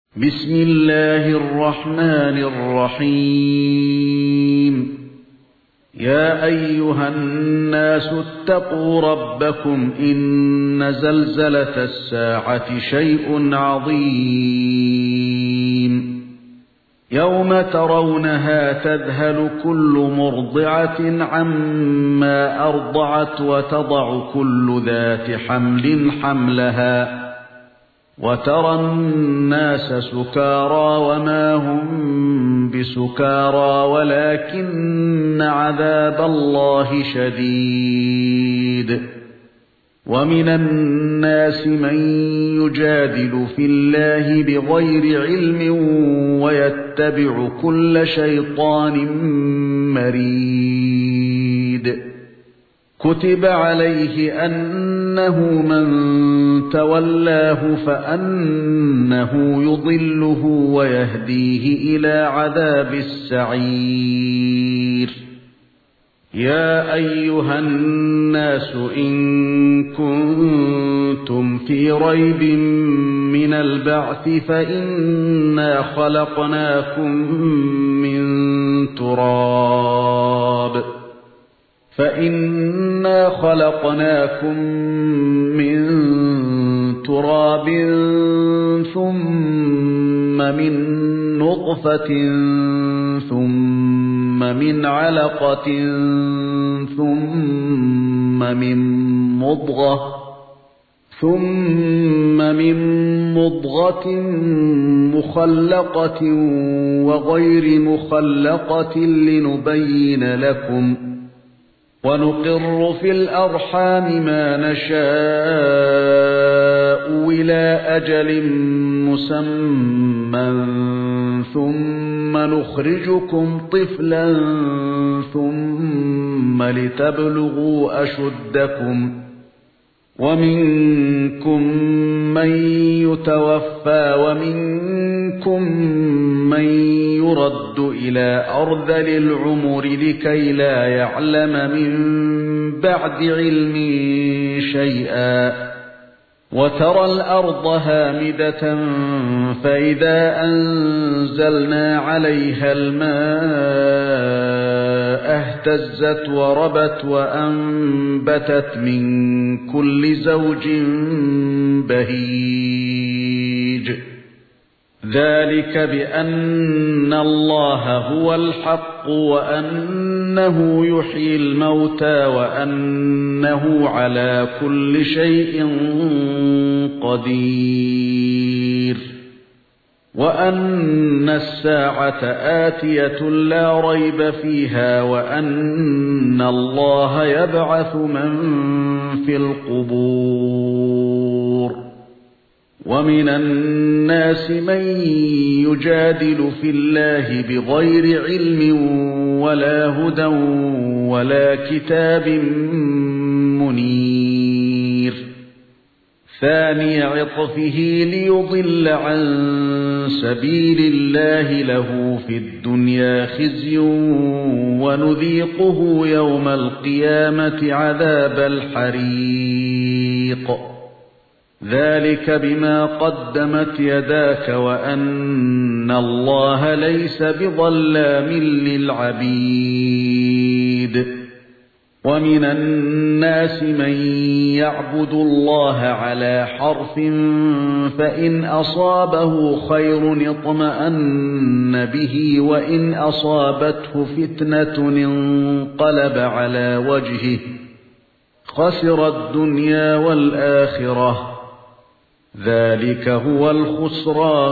بسم الله الرحمن الرحيم يا أيها الناس اتقوا ربكم إن زلزلة الساعة شيء عظيم يوم ترونها تذهل كل مرضعة عما أرضعت وتضع كل ذات حمل حملها وترى الناس سكارى وما هم بسكارى ولكن عذاب الله شديد ومن الناس من يجادل في الله بغير علم ويتبع كل شيطان مريد كتب عليه أنه من تولاه فأنه يضله ويهديه إلى عذاب السعير يا أيها الناس إن كنتم في ريب من البعث فإنا خلقناكم من تراب ثم من نطفة ثم من علقة ثم من مضغة مخلقة وغير مخلقة لنبين لكم ونقر في الأرحام ما نشاء إلى أجل مسمى ثم نخرجكم طفلا ثم لتبلغوا أشدكم ومنكم من يتوفى ومنكم من يرد إلى أرذل العمر لكي لا يعلم من بعد علم شيئا وترى الأرض هامدة فإذا أنزلنا عليها الماء اهتزت وربت وأنبتت من كل زوج بهيج ذلك بأن الله هو الحق وأنه يحيي الموتى وأنه على كل شيء قدير وأن الساعة آتية لا ريب فيها وأن الله يبعث من في القبور ومن الناس من يجادل في الله بغير علم ولا هدى ولا كتاب منير ثاني عطفه ليضل عن سبيل الله له في الدنيا خزي ونذيقه يوم القيامة عذاب الحريق ذلك بما قدمت يداك وأن الله ليس بظلام للعبيد ومن الناس من يعبد الله على حرف فإن أصابه خير اطمأن به وإن أصابته فتنة انقلب على وجهه خسر الدنيا والآخرة ذلك هو الخسران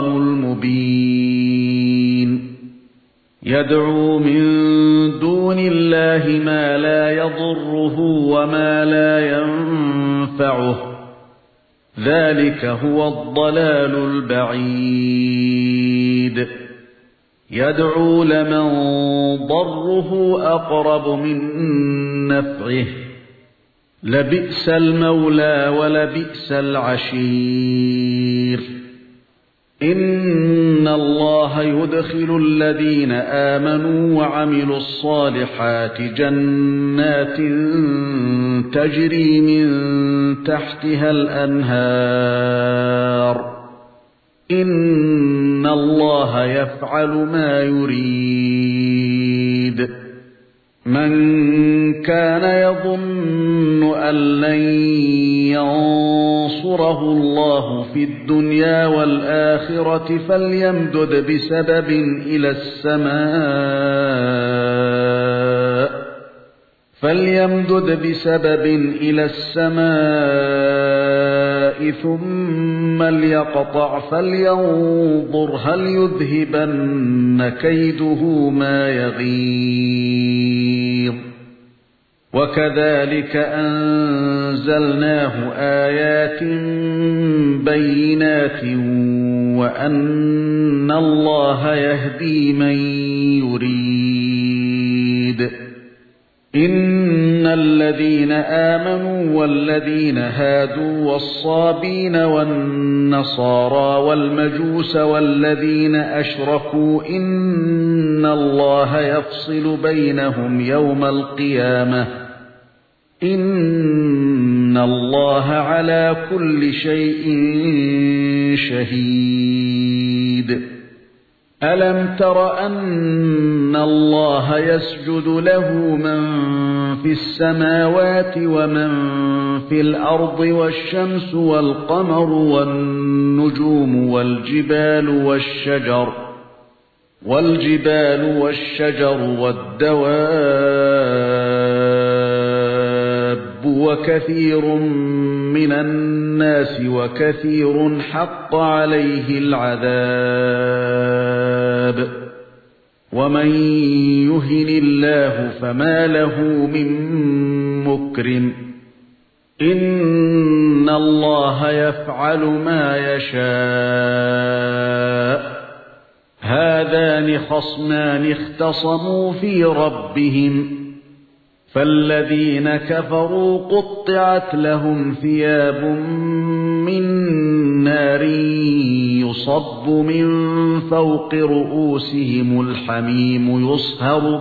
المبين يدعو من دون الله ما لا يضره وما لا ينفعه ذلك هو الضلال البعيد يدعو لمن ضره أقرب من نفعه لبئس المولى ولبئس العشير إن الله يدخل الذين آمنوا وعملوا الصالحات جنات تجري من تحتها الأنهار إن الله يفعل ما يريد من كان يظن أن لن ينصره الله في الدنيا والآخرة فليمدد بسبب إلى السماء ثم ليقطع فلينظر هل يذهبن كيده ما يغيظ وكذلك أنزلناه آيات بينات وأن الله يهدي من يريد إن الذين آمنوا والذين هادوا والصابين والنصارى والمجوس والذين أشركوا إن الله يفصل بينهم يوم القيامة إن الله على كل شيء شهيد ألم تر أن الله يسجد له من في السماوات ومن في الأرض والشمس والقمر والنجوم والجبال والشجر والدواب وكثير من الناس وكثير حق عليه العذاب ومن يهن الله فما له من مكرم إن الله يفعل ما يشاء هذان خصمان اختصموا في ربهم فالذين كفروا قطعت لهم ثياب من نار يصب من فوق رؤوسهم الحميم يصهر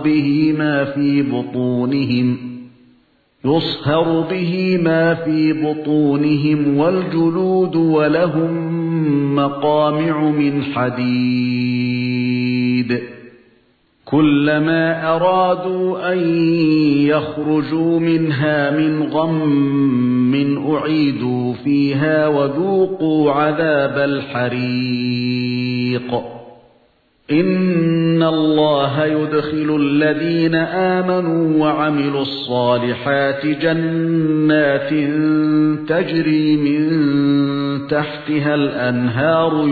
به ما في بطونهم والجلود ولهم مقامع من حديد كلما أرادوا أن يخرجوا منها من غم أعيدوا فيها وذوقوا عذاب الحريق إن الله يدخل الذين آمنوا وعملوا الصالحات جنات تجري من تحتها الأنهار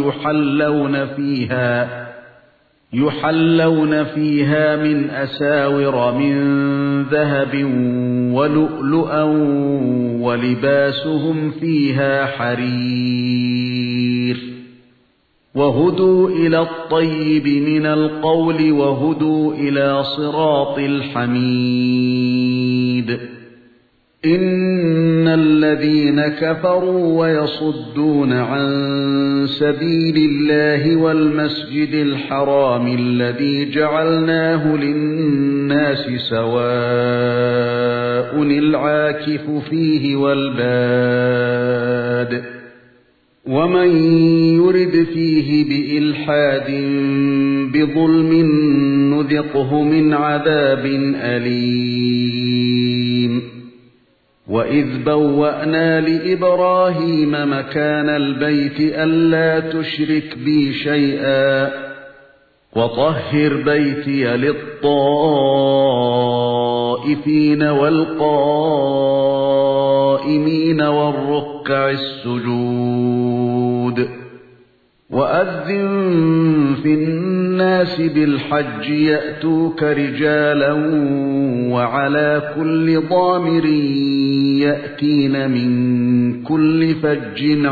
يحلون فيها من أساور من ذهب ولؤلؤا ولباسهم فيها حرير وهدوا إلى الطيب من القول وهدوا إلى صراط الحميد إن الذين كفروا ويصدون عن سبيل الله والمسجد الحرام الذي جعلناه للناس سواء العاكف فيه والباد ومن يرد فيه بإلحاد بظلم نذقه من عذاب أليم وإذ بوأنا لإبراهيم مكان البيت ألا تشرك بي شيئا وطهر بيتي للطائفين والقائمين والركع السجود وأذن في الناس بالحج يأتوك رجالا وعلى كل ضامر يأتين من كل فج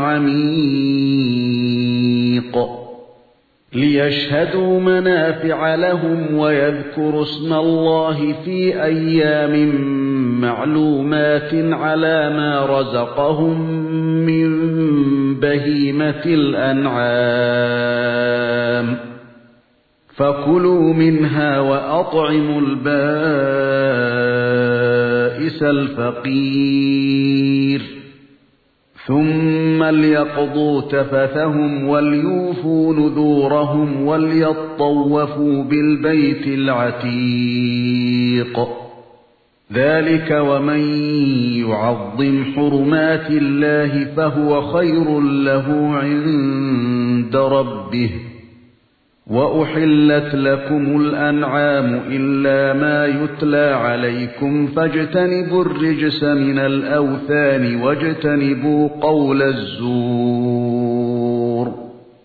عميق ليشهدوا منافع لهم ويذكروا اسم الله في أيام معلومات على ما رزقهم من بهيمة الأنعام فكلوا منها وأطعموا البائس الفقير ثم ليقضوا تفثهم وليوفوا نذورهم وليطوفوا بالبيت العتيق. ذلك ومن يعظم حرمات الله فهو خير له عند ربه. وأحلت لكم الأنعام إلا ما يتلى عليكم فاجتنبوا الرجس من الأوثان واجتنبوا قول الزور.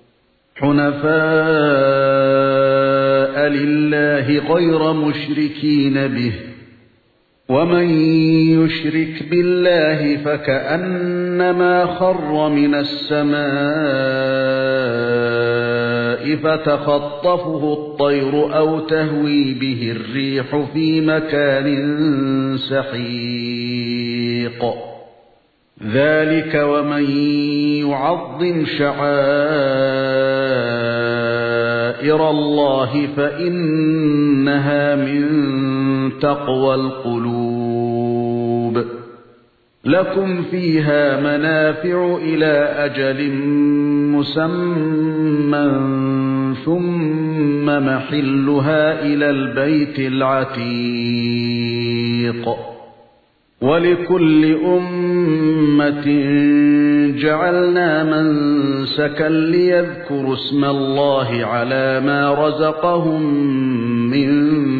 حنفاء لله غير مشركين به، ومن يشرك بالله فكأنما خر من السماء فتخطفه الطير أو تهوي به الريح في مكان سحيق. ذلك ومن يعظم شعائر الله فإنها من تقوى القلوب. لكم فيها منافع إلى أجل مسمى ثم محلها إلى البيت العتيق. ولكل أمة جعلنا منسكا ليذكروا اسم الله على ما رزقهم من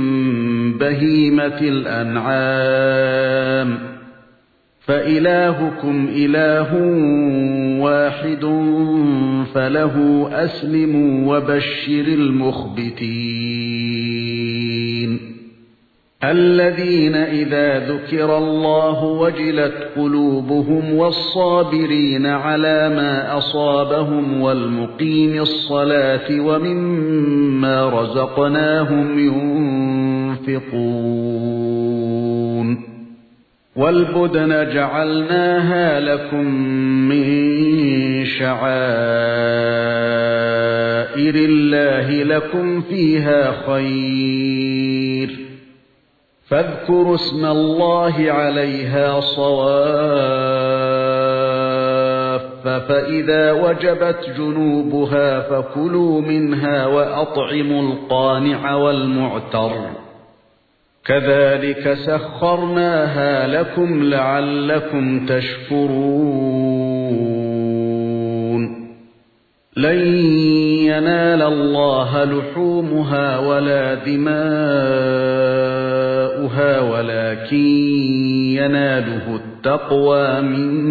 بهيمة الأنعام، فإلهكم إله واحد فله أسلموا وبشر المخبتين الذين إذا ذكر الله وجلت قلوبهم والصابرين على ما أصابهم والمقيم الصلاة ومما رزقناهم ينفقون. والبدن جعلناها لكم من شعائر الله لكم فيها خير، فاذكروا اسم الله عليها صواف، فإذا وجبت جنوبها فكلوا منها وأطعموا القانع والمعتر. كذلك سخرناها لكم لعلكم تشكرون. لن ينال الله لحومها ولا دماؤها ولكن يناله التقوى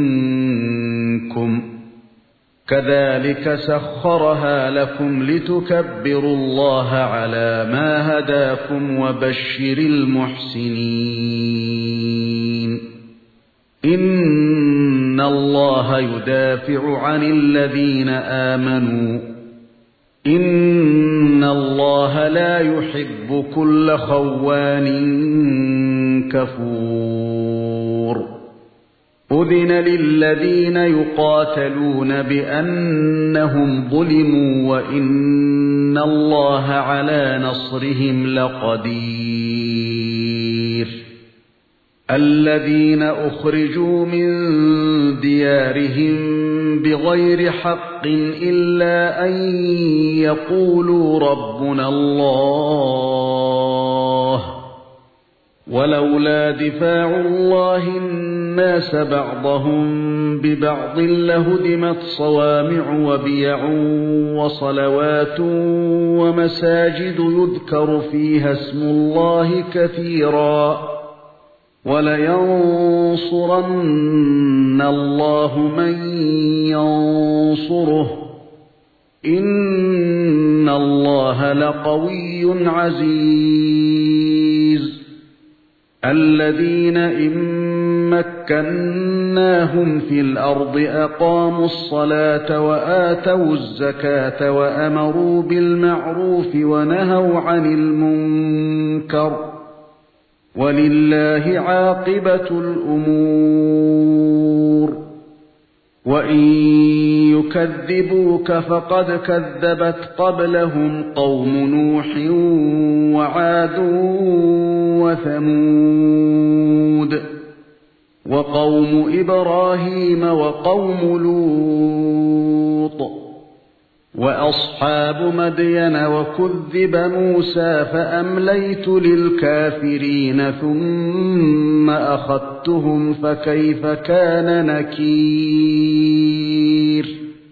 منكم. كذلك سخرها لكم لتكبروا الله على ما هداكم وبشر المحسنين. إن الله يدافع عن الذين آمنوا، إن الله لا يحب كل خوان كفور. أذن للذين يقاتلون بأنهم ظلموا وإن الله على نصرهم لقدير. الذين أخرجوا من ديارهم بغير حق إلا أن يقولوا ربنا الله، ولولا دفاع الله الناس بعضهم ببعض لهدمت صوامع وبيع وصلوات ومساجد يذكر فيها اسم الله كثيرا، ولينصرن الله من ينصره، إن الله لقوي عزيز. الذين إن مكناهم في الأرض أقاموا الصلاة وآتوا الزكاة وأمروا بالمعروف ونهوا عن المنكر، ولله عاقبة الأمور. وإن يكذبوك فقد كذبت قبلهم قوم نوح وعاد وثمود، وقوم إبراهيم وقوم لوط وأصحاب مدين وكذب موسى فأمليت للكافرين ثم أخذتهم فكيف كان نكير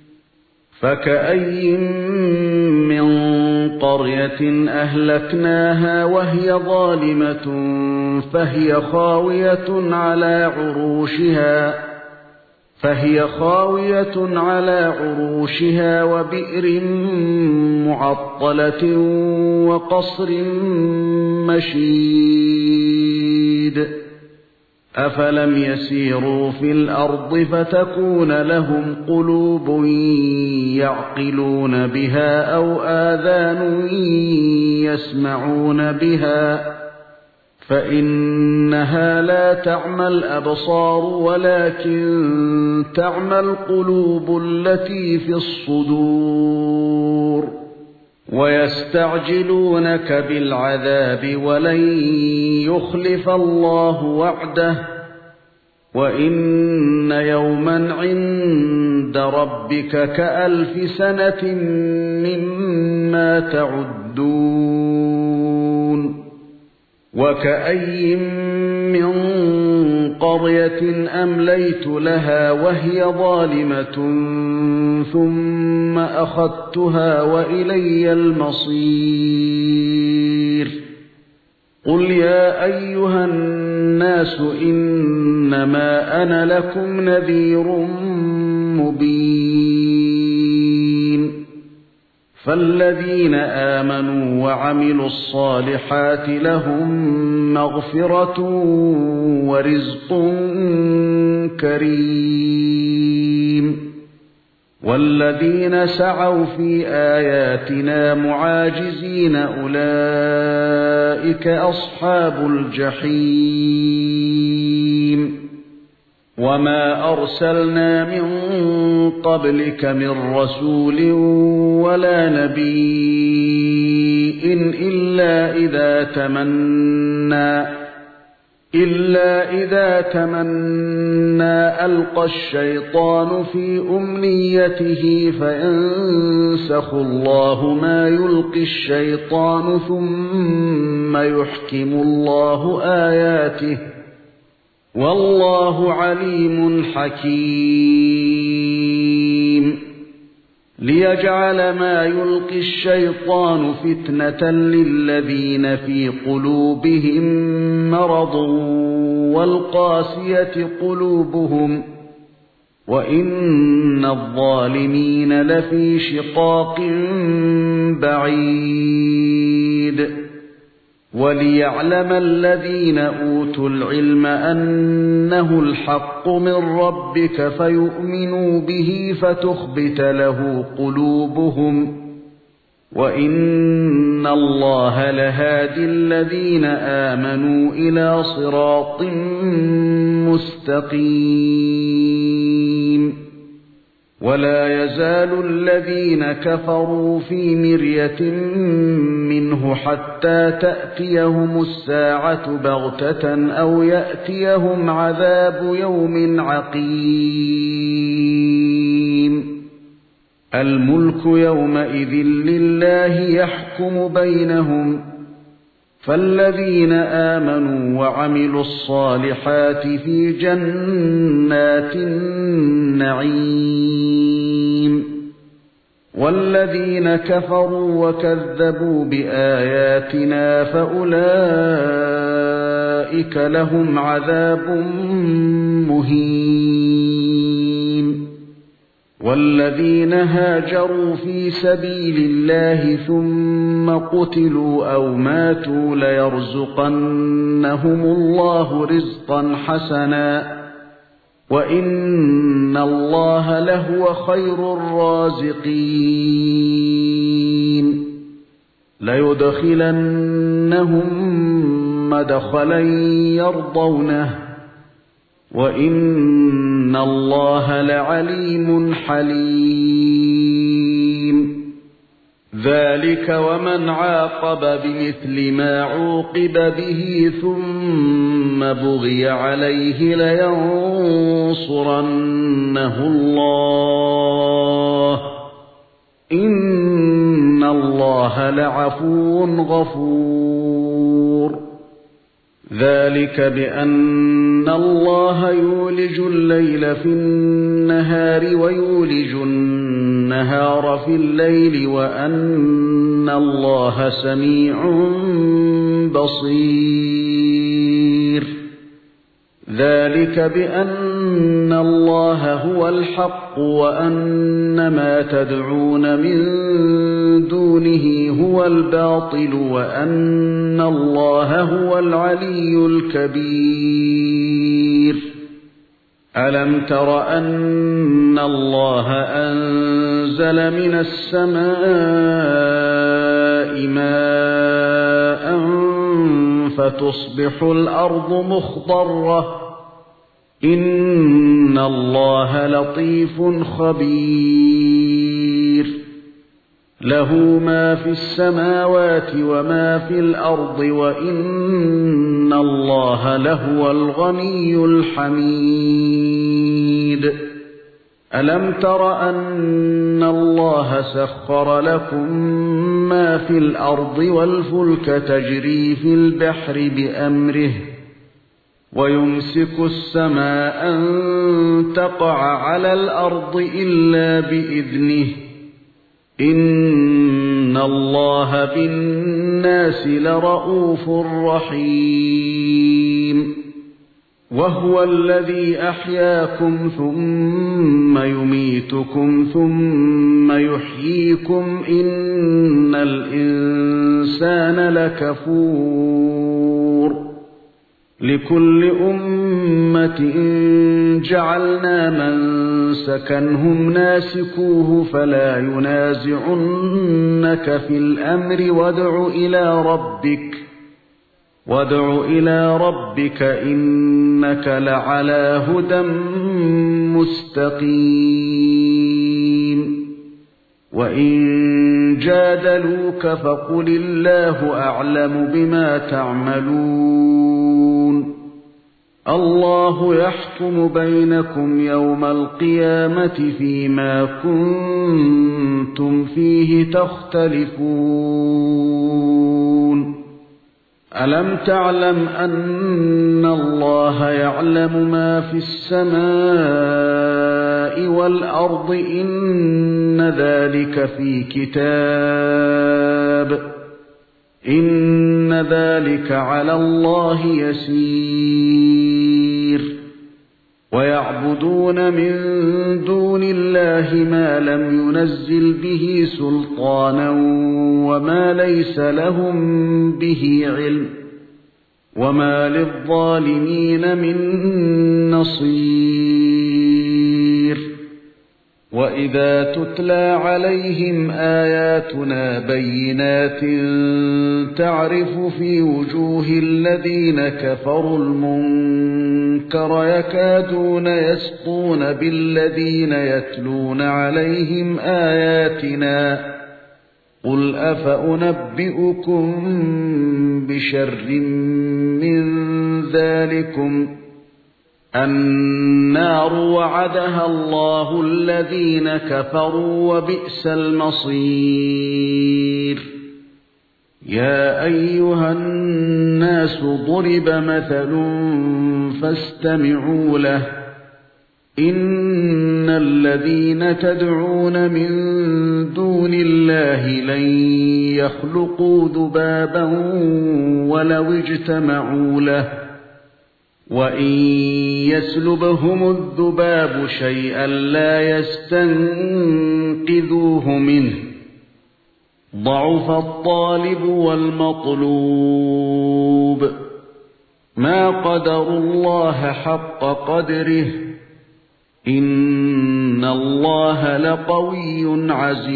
فكأي من قرية أهلكناها وهي ظالمة فهي خاوية على عروشها وبئر معطلة وقصر مشيد أفلم يسيروا في الأرض فتكون لهم قلوب يعقلون بها أو آذان يسمعون بها فإنها لا تعمى الأبصار ولكن تعمى القلوب التي في الصدور ويستعجلونك بالعذاب ولن يخلف الله وعده وإن يوما عند ربك كألف سنة مما تعدون وكأي من قرية أمليت لها وهي ظالمة ثم أخذتها وإلي المصير قل يا أيها الناس إنما أنا لكم نذير مبين فالذين آمنوا وعملوا الصالحات لهم مغفرة ورزق كريم والذين سعوا في آياتنا معاجزين أولئك أصحاب الجحيم وما أرسلنا من قبلك من رسول ولا نبي إلا إذا تمنى ألقى الشيطان في أمنيته فينسخ الله ما يلقي الشيطان ثم يحكم الله آياته والله عليم حكيم ليجعل ما يلقي الشيطان فتنة للذين في قلوبهم مرض والقاسية قلوبهم وإن الظالمين لفي شقاق بعيد وليعلم الذين أوتوا العلم أنه الحق من ربك فيؤمنوا به فتخبت له قلوبهم وإن الله لهادي الذين آمنوا إلى صراط مستقيم ولا يزال الذين كفروا في مرية منه حتى تأتيهم الساعة بغتة أو يأتيهم عذاب يوم عقيم الملك يومئذ لله يحكم بينهم فالذين آمنوا وعملوا الصالحات في جنات النعيم والذين كفروا وكذبوا بآياتنا فأولئك لهم عذاب مهين والذين هاجروا في سبيل الله ثم قتلوا أو ماتوا ليرزقنهم الله رزقا حسنا وإن الله لهو خير الرازقين ليدخلنهم مدخلا يرضونه وإن الله لعليم حليم ذلك ومن عاقب بمثل ما عوقب به ثم بغي عليه لينصرنه الله إن الله لعفو غفور ذلك بأن الله يولج الليل في النهار ويولج النهار في الليل وأن الله سميع بصير ذلك بأن الله هو الحق وأن ما تدعون من دونه هو الباطل وأن الله هو العلي الكبير ألم تر أن الله أنزل من السماء ماء فتصبح الأرض مخضرة إن الله لطيف خبير له ما في السماوات وما في الأرض وإن الله لهو الغني الحميد ألم تر أن الله سخر لكم ما في الأرض والفلك تجري في البحر بأمره ويمسك السماء أن تقع على الأرض إلا بإذنه إن الله بالناس لرءوف رحيم وهو الذي أحياكم ثم يميتكم ثم يحييكم إن الإنسان لكفور لكل أمة جعلنا منسكنهم ناسكوه فلا ينازعنك في الأمر وادع إلى ربك إنك لعلى هدى مستقيم وإن جادلوك فقل الله أعلم بما تعملون الله يحكم بينكم يوم القيامة فيما كنتم فيه تختلفون ألم تعلم أن الله يعلم ما في السماء والأرض إن ذلك في كتاب إن ذلك على الله يسير ويعبدون من دون الله ما لم ينزل به سلطانا وما ليس لهم به علم وما للظالمين من نصير وإذا تتلى عليهم آياتنا بينات تعرف في وجوه الذين كفروا المنكر يكادون يسطون بالذين يتلون عليهم آياتنا قل أفأنبئكم بشر من ذلكم النار وعدها الله الذين كفروا وبئس المصير يا أيها الناس ضرب مثل فاستمعوا له إن الذين تدعون من دون الله لن يخلقوا ذبابا ولو اجتمعوا له وإن يسلبهم الذباب شيئا لا يستنقذوه منه ضعف الطالب والمطلوب ما قدروا الله حق قدره إن الله لقوي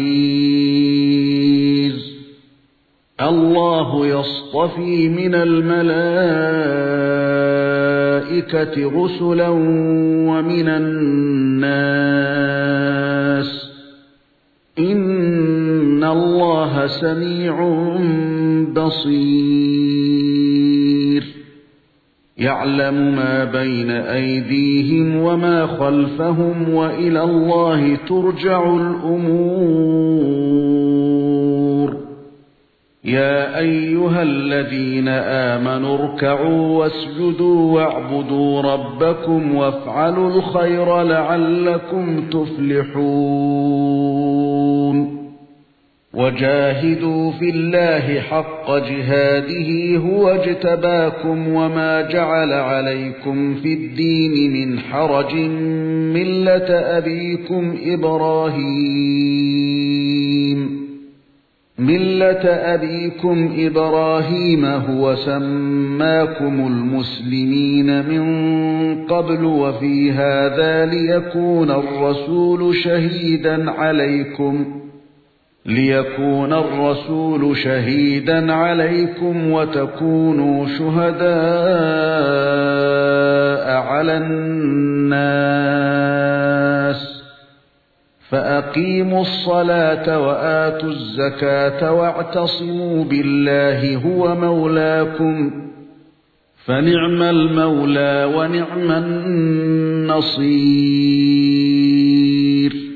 عزيز الله يصطفي من الملائكة رسلا ومن الناس إن الله الله سميع بصير يعلم ما بين أيديهم وما خلفهم وإلى الله ترجع الأمور يا أيها الذين آمنوا اركعوا واسجدوا واعبدوا ربكم وافعلوا الخير لعلكم تفلحون وجاهدوا في الله حق جهاده هو اجتباكم وما جعل عليكم في الدين من حرج ملة أبيكم إبراهيم هو سماكم المسلمين من قبل وفي هذا ليكون الرسول شهيدا عليكم وتكونوا شهداء على الناس فأقيموا الصلاة وآتوا الزكاة واعتصموا بالله هو مولاكم فنعم المولى ونعم النصير